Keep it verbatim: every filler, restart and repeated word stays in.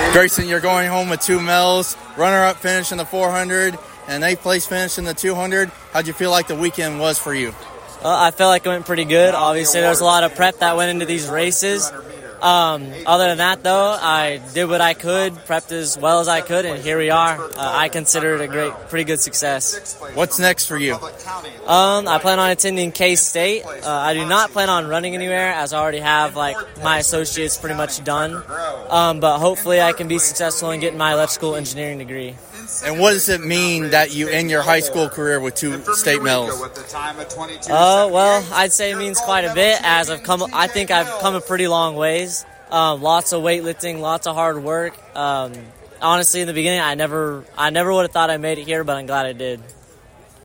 Grayson, you're going home with two medals, runner-up finish in the four hundred, and eighth place finish in the two hundred. How'd you feel like the weekend was for you? Uh, I felt like it went pretty good. Obviously, there was a lot of prep that went into these races. Um, other than that, though, I did what I could, prepped as well as I could, and here we are. Uh, I consider it a great, pretty good success. What's next for you? Um, I plan on attending K-State. Uh, I do not plan on running anywhere, as I already have like my associates pretty much done. Um, but hopefully, I can be successful in getting my electrical engineering degree. And what does it mean that you end your high school career with two state medals? Uh, well, I'd say it means quite a bit, as I've come. I think I've come a pretty long ways. Um, lots of weightlifting, lots of hard work. Um, honestly, in the beginning, I never, I never would have thought I made it here, but I'm glad I did.